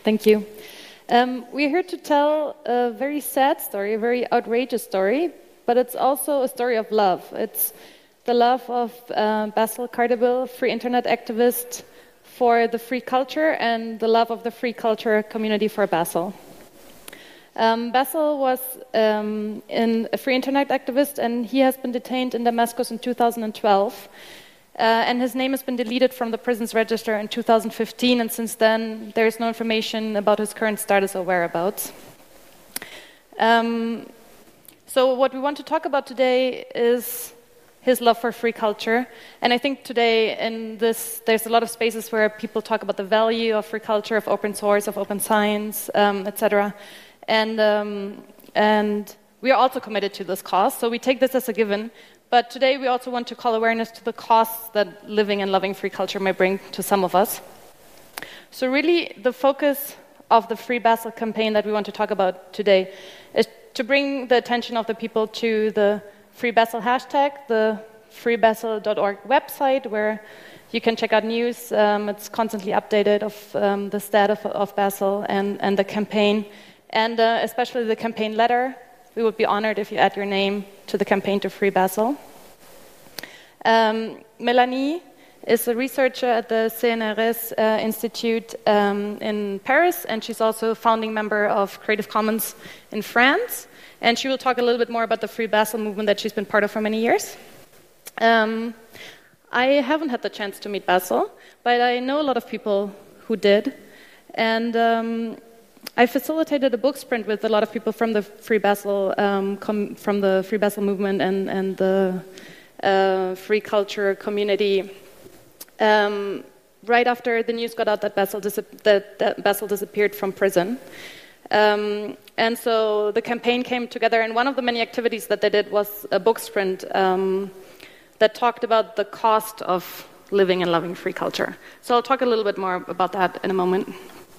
Thank you. We're here to tell a very sad story, a very outrageous story, but it's also a story of love. It's the love of Bassel Cardeville, free internet activist for the free culture, and the love of the free culture community for Bassel. Bassel was a free internet activist, and he has been detained in Damascus in 2012. And his name has been deleted from the prison's register in 2015, and since then there is no information about his current status or whereabouts. So what we want to talk about today is his love for free culture, and I think today in this there's a lot of spaces where people talk about the value of free culture, of open source, of open science, etc. And we are also committed to this cause, so we take this as a given. But today we also want to call awareness to the costs that living and loving free culture may bring to some of us. So really the focus of the Free Bassel campaign that we want to talk about today is to bring the attention of the people to the Free Bassel hashtag, the freebassel.org website, where you can check out news. It's constantly updated of the status of Bassel and the campaign, and especially the campaign letter. We would be honored if you add your name to the campaign to Free Bassel. Melanie is a researcher at the CNRS Institute in Paris, and she's also a founding member of Creative Commons in France. And she will talk a little bit more about the Free Bassel movement that she's been part of for many years. I haven't had the chance to meet Bassel, but I know a lot of people who did. And I facilitated a book sprint with a lot of people from the Free Bassel, from the Free Bassel movement and the free culture community. Right after the news got out that Bassel disappeared from prison. And so the campaign came together, and one of the many activities that they did was a book sprint that talked about the cost of living and loving free culture. So I'll talk a little bit more about that in a moment.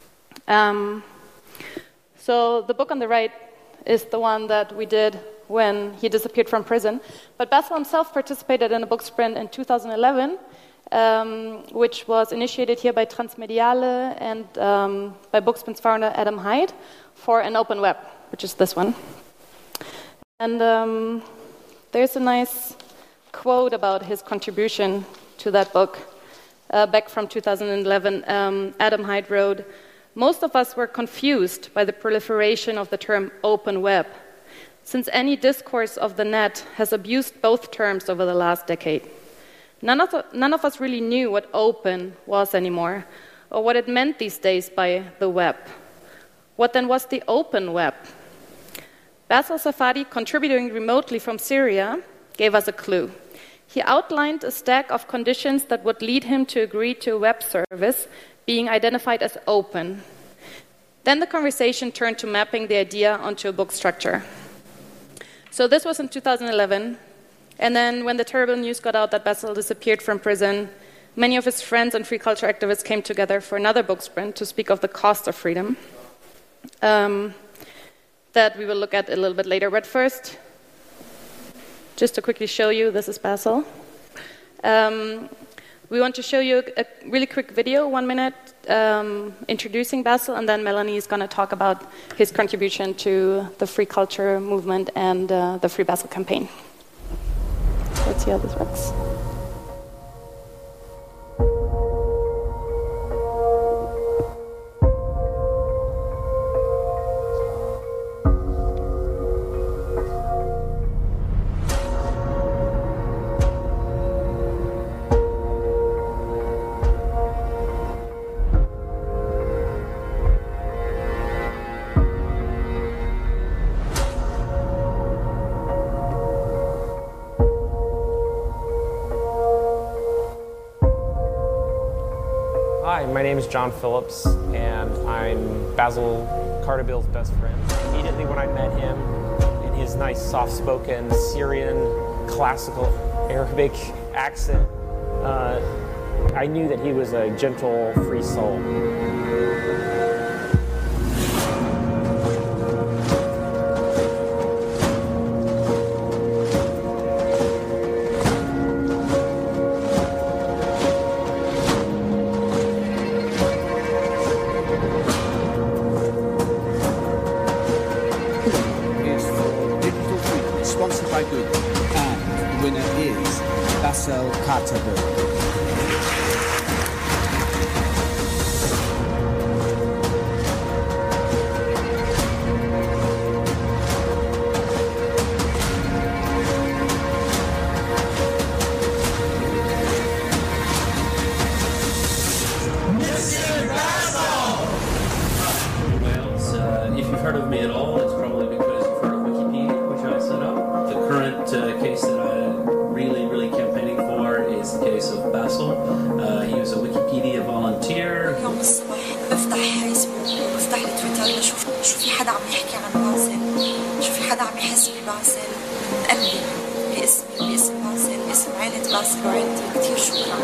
So the book on the right is the one that we did when he disappeared from prison. But Bassel himself participated in a book sprint in 2011, which was initiated here by Transmediale and by Booksprint's founder Adam Hyde for an open web, which is this one. And there's a nice quote about his contribution to that book. Back from 2011, Adam Hyde wrote, "Most of us were confused by the proliferation of the term open web, since any discourse of the net has abused both terms over the last decade. None of us really knew what open was anymore, or what it meant these days by the web. What then was the open web? Bassel Safadi, contributing remotely from Syria, gave us a clue. He outlined a stack of conditions that would lead him to agree to a web service being identified as open. Then the conversation turned to mapping the idea onto a book structure. So this was in 2011, and then when the terrible news got out that Bassel disappeared from prison, many of his friends and free culture activists came together for another book sprint to speak of the cost of freedom that we will look at a little bit later. But first, just to quickly show you, this is Bassel. We want to show you a really quick video, 1 minute, introducing Bassel, and then Melanie is going to talk about his contribution to the free culture movement and the Free Bassel campaign. Let's see how this works. Hi, my name is John Phillips, and I'm Bassel Cardeville's best friend. Immediately when I met him, in his nice, soft-spoken Syrian classical Arabic accent, I knew that he was a gentle, free soul. take care. If you've heard of me at all, it's probably because you've heard of Wikipedia, which I set up. The current case that I'm really campaigning for is the case of Basil. He was a Wikipedia volunteer. يوم الصبح بفتح فيسبوك وبفتح التويتر بشوف شو في حدا عم يحكي عن باسل، شو في حدا عم يحس بباسل من قلبي، باسمي وباسم باسل، باسم عائلة باسل وعائلتي. كثير شكرا.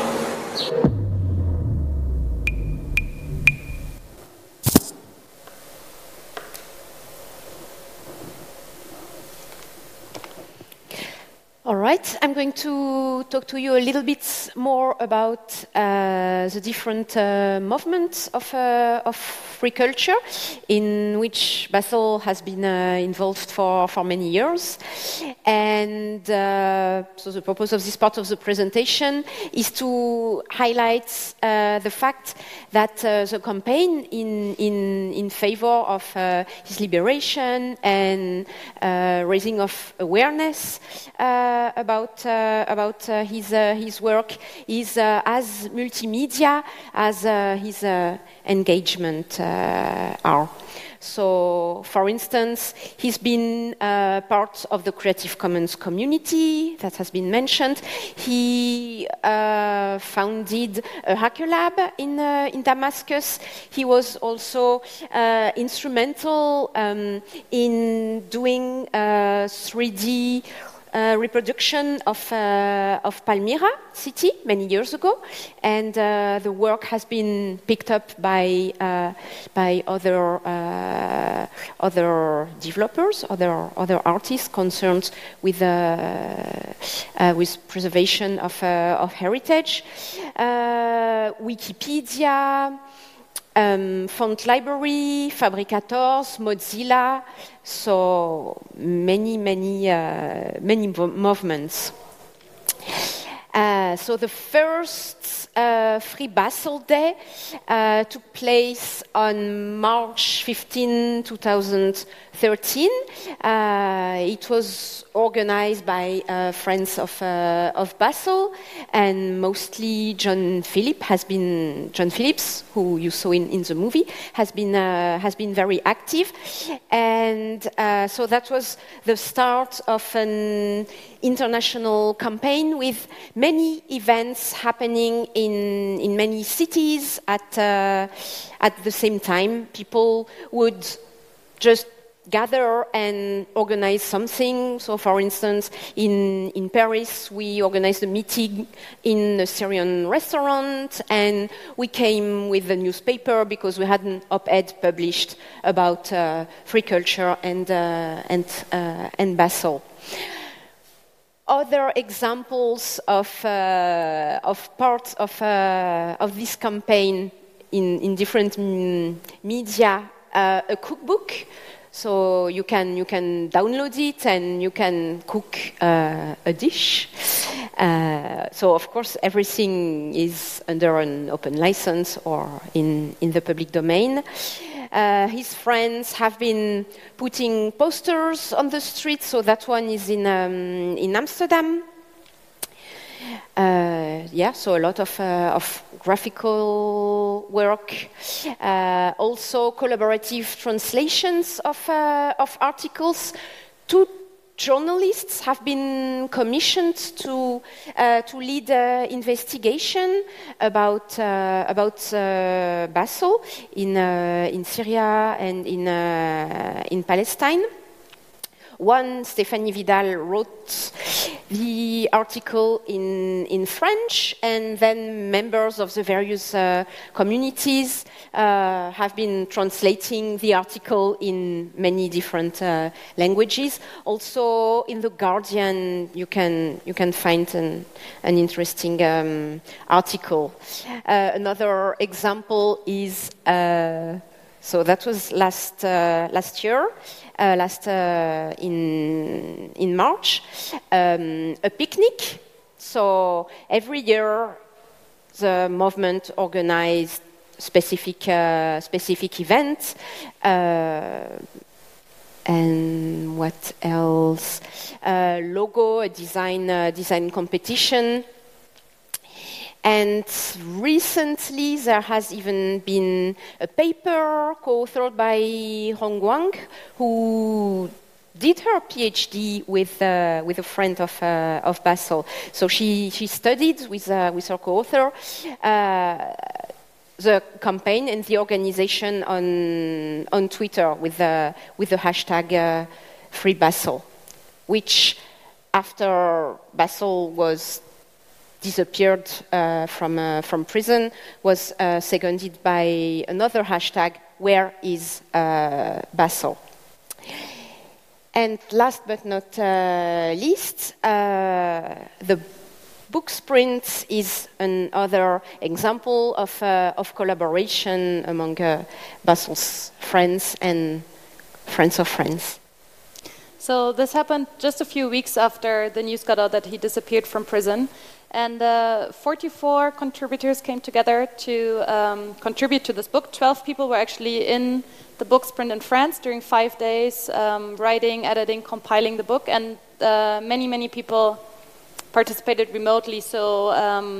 All right, I'm going to talk to you a little bit more about the different movements of free culture in which Basil has been involved for many years. And so the purpose of this part of the presentation is to highlight the fact that the campaign in favor of his liberation and raising of awareness about his work is as multimedia as his engagement are. So, for instance, he's been part of the Creative Commons community that has been mentioned. He founded a hacker lab in Damascus. He was also instrumental in doing 3D reproduction of Palmyra city many years ago, and the work has been picked up by other developers, other artists concerned with preservation of heritage. Wikipedia, Font Library, Fabricators, Mozilla, so many movements. So the first Free Basil Day took place on March 15, 2013. It was organized by friends of Basil, and mostly John Phillips, who you saw in the movie, has been very active, and so that was the start of an international campaign with many events happening in many cities at the same time. People would just gather and organize something. So, for instance, in Paris, we organized a meeting in a Syrian restaurant, and we came with a newspaper because we had an op-ed published about free culture and Basil. Other examples of parts of this campaign in different media, a cookbook. So you can download it and you can cook a dish. So of course everything is under an open license or in the public domain. His friends have been putting posters on the street. So that one is in Amsterdam. So a lot of graphical work, also collaborative translations of articles. Two journalists have been commissioned to lead an investigation about Basil in Syria and in Palestine. One, Stéphanie Vidal, wrote the article in French, and then members of the various communities have been translating the article in many different languages. Also, in The Guardian, you can find an interesting article. Another example is so that was last year. In March, a picnic So every year, the movement organized specific events. And what else? Logo, a design competition. And recently, there has even been a paper co-authored by Hong Guang, who did her PhD with a friend of Basel. So she studied with her co-author the campaign and the organization on Twitter with the hashtag Free Basel, which after Basel was disappeared from prison was seconded by another hashtag, Where is Basel? And last but not least, the book sprint is another example of collaboration among Basel's friends and friends of friends. So this happened just a few weeks after the news got out that he disappeared from prison. And 44 contributors came together to contribute to this book. 12 people were actually in the book sprint in France during 5 days, writing, editing, compiling the book. And many people participated remotely. So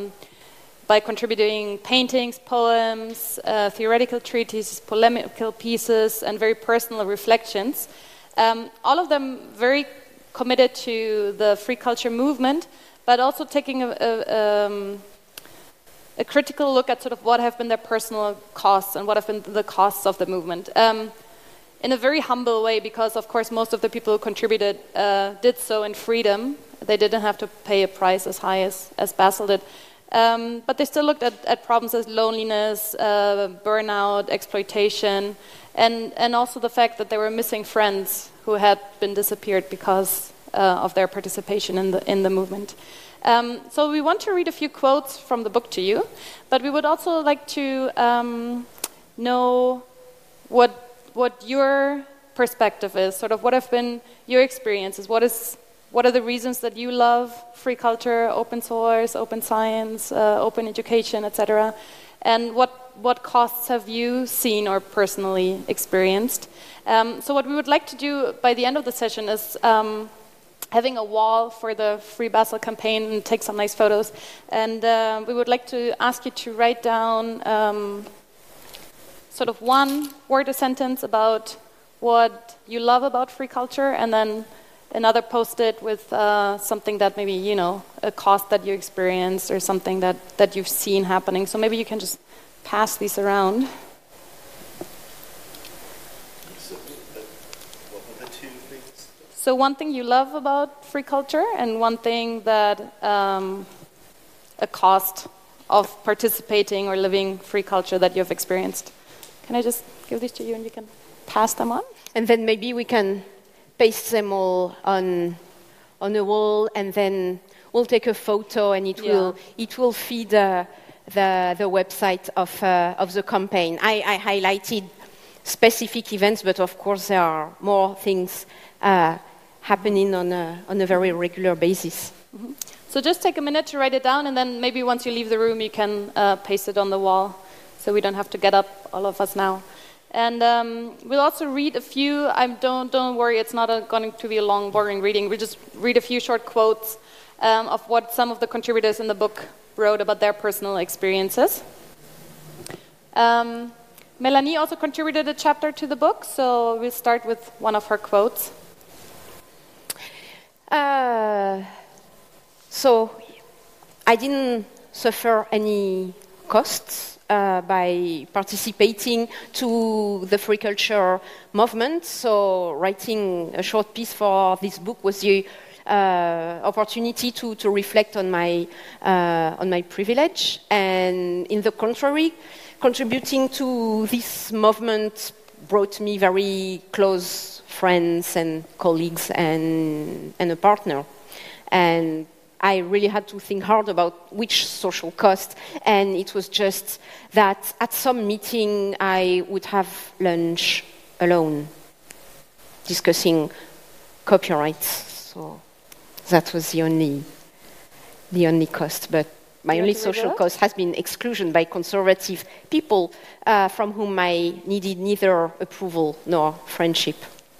by contributing paintings, poems, theoretical treatises, polemical pieces, and very personal reflections. All of them very committed to the free culture movement, but also taking a critical look at sort of what have been their personal costs and what have been the costs of the movement. In a very humble way, because of course most of the people who contributed did so in freedom. They didn't have to pay a price as high as Basel did. But they still looked at problems as loneliness, burnout, exploitation, and also the fact that they were missing friends who had been disappeared because of their participation in the movement. So we want to read a few quotes from the book to you, but we would also like to know what your perspective is, sort of what have been your experiences, what are the reasons that you love free culture, open source, open science, open education, etc., and what costs have you seen or personally experienced? So what we would like to do by the end of the session is having a wall for the Free Basel campaign and take some nice photos. And we would like to ask you to write down sort of one word, a sentence about what you love about free culture, and then another post-it with something that maybe, you know, a cost that you experienced or something that you've seen happening. So maybe you can just pass these around. So one thing you love about free culture, and one thing that a cost of participating or living free culture that you've experienced. Can I just give these to you and you can pass them on? And then maybe we can paste them all on a wall, and then we'll take a photo, and it will feed the website of the campaign. I highlighted specific events, but of course there are more things happening on a very regular basis. Mm-hmm. So just take a minute to write it down, and then maybe once you leave the room, you can paste it on the wall, so we don't have to get up, all of us now. And we'll also read a few. Don't worry, it's not going to be a long, boring reading. We'll just read a few short quotes of what some of the contributors in the book wrote about their personal experiences. Melanie also contributed a chapter to the book, so we'll start with one of her quotes. So I didn't suffer any costs by participating to the free culture movement. So writing a short piece for this book was the opportunity to reflect on my privilege. And in the contrary, contributing to this movement brought me very close friends and colleagues and a partner. And I really had to think hard about which social cost, and it was just that at some meeting I would have lunch alone, discussing copyright. So that was the only the only cost, but my only social cost has been exclusion by conservative people from whom I needed neither approval nor friendship.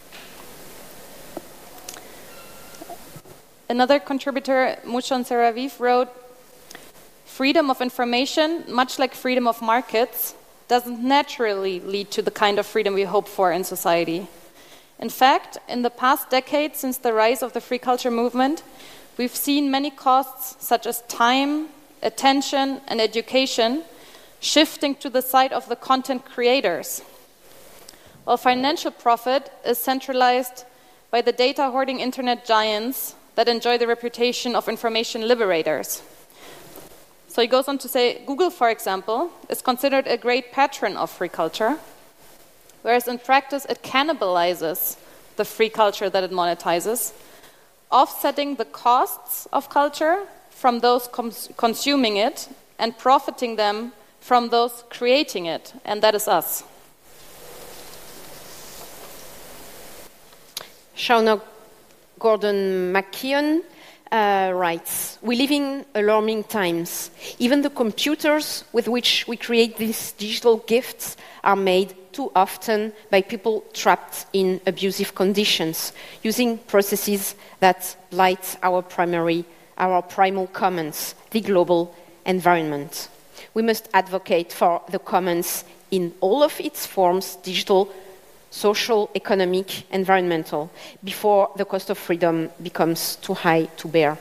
Another contributor, Mushan Seraviv, wrote, freedom of information, much like freedom of markets, doesn't naturally lead to the kind of freedom we hope for in society. In fact, in the past decade, since the rise of the free culture movement, we've seen many costs, such as time, attention, and education, shifting to the side of the content creators. While financial profit is centralized by the data-hoarding internet giants that enjoy the reputation of information liberators. So he goes on to say, Google, for example, is considered a great patron of free culture, whereas in practice it cannibalizes the free culture that it monetizes, offsetting the costs of culture from those consuming it and profiting them from those creating it, and that is us. Shauna Gordon McKeon writes, we live in alarming times. Even the computers with which we create these digital gifts are made too often by people trapped in abusive conditions, using processes that blight our primal commons, the global environment. We must advocate for the commons in all of its forms, digital, social, economic, environmental, before the cost of freedom becomes too high to bear.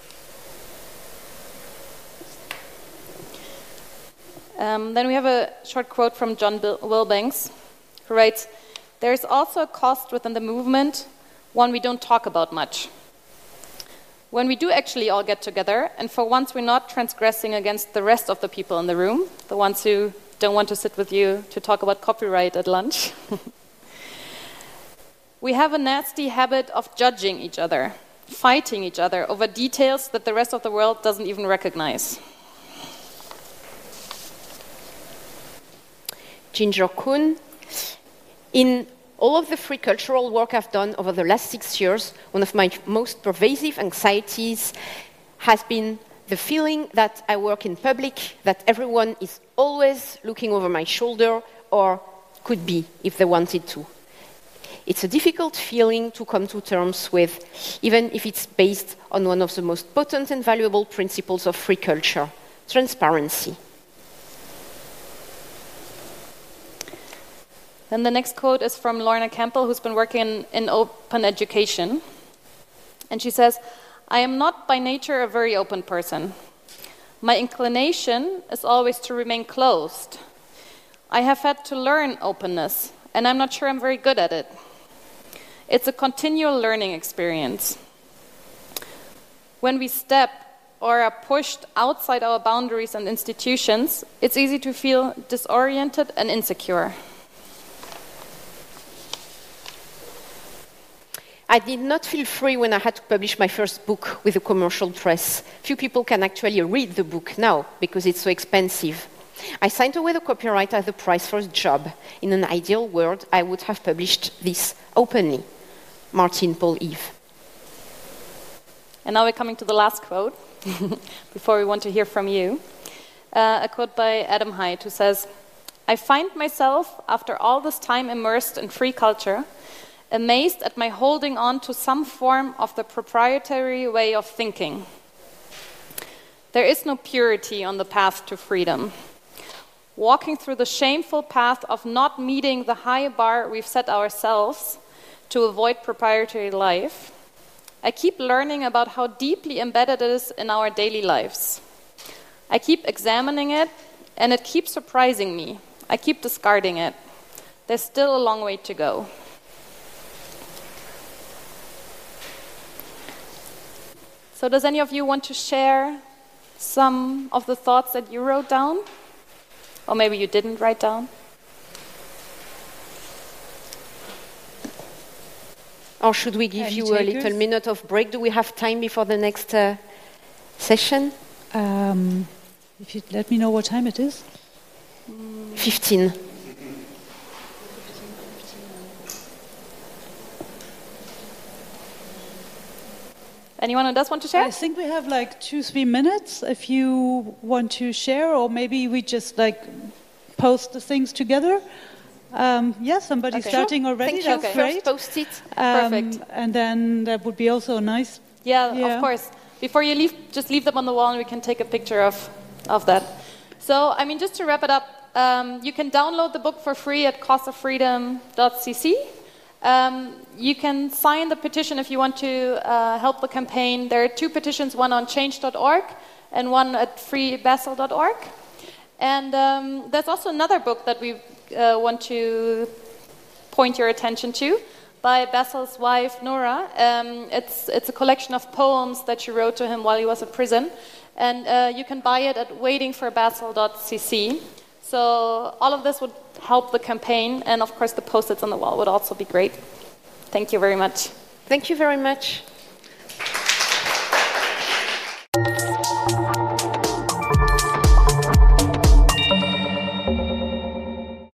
Then we have a short quote from John Wilbanks, who writes, there is also a cost within the movement, one we don't talk about much. When we do actually all get together, and for once we're not transgressing against the rest of the people in the room, the ones who don't want to sit with you to talk about copyright at lunch, we have a nasty habit of judging each other, fighting each other over details that the rest of the world doesn't even recognize. Ginger Kuhn. In all of the free cultural work I've done over the last 6 years, one of my most pervasive anxieties has been the feeling that I work in public, that everyone is always looking over my shoulder, or could be if they wanted to. It's a difficult feeling to come to terms with, even if it's based on one of the most potent and valuable principles of free culture, transparency. Then the next quote is from Lorna Campbell, who's been working in open education. And she says, I am not by nature a very open person. My inclination is always to remain closed. I have had to learn openness, and I'm not sure I'm very good at it. It's a continual learning experience. When we step or are pushed outside our boundaries and institutions, it's easy to feel disoriented and insecure. I did not feel free when I had to publish my first book with a commercial press. Few people can actually read the book now because it's so expensive. I signed away the copyright as the price for a job. In an ideal world, I would have published this openly. Martin Paul Eve. And now we're coming to the last quote, before we want to hear from you. A quote by Adam Haidt, who says, I find myself, after all this time immersed in free culture, amazed at my holding on to some form of the proprietary way of thinking. There is no purity on the path to freedom. Walking through the shameful path of not meeting the high bar we've set ourselves to avoid proprietary life, I keep learning about how deeply embedded it is in our daily lives. I keep examining it, and it keeps surprising me. I keep discarding it. There's still a long way to go. So does any of you want to share some of the thoughts that you wrote down? Or maybe you didn't write down? Or should we give you a little minute of break? Do we have time before the next session? If you let me know what time it is. 15. Anyone who does want to share? I think we have like 2-3 minutes if you want to share, or maybe we just like post the things together. Somebody's starting already. Thank you. That's great. First post it. Perfect. And then that would be also nice. Yeah, Yeah. of course. Before you leave, just leave them on the wall and we can take a picture of that. So, I mean, just to wrap it up, you can download the book for free at costoffreedom.cc. You can sign the petition if you want to help the campaign. There are 2 petitions, one on change.org and one at freebasel.org. And there's also another book that we want to point your attention to by Basil's wife, Nora. It's a collection of poems that she wrote to him while he was in prison. And you can buy it at waitingforbasel.cc. So all of this would help the campaign. And of course, the post-its on the wall would also be great. Thank you very much. Thank you very much.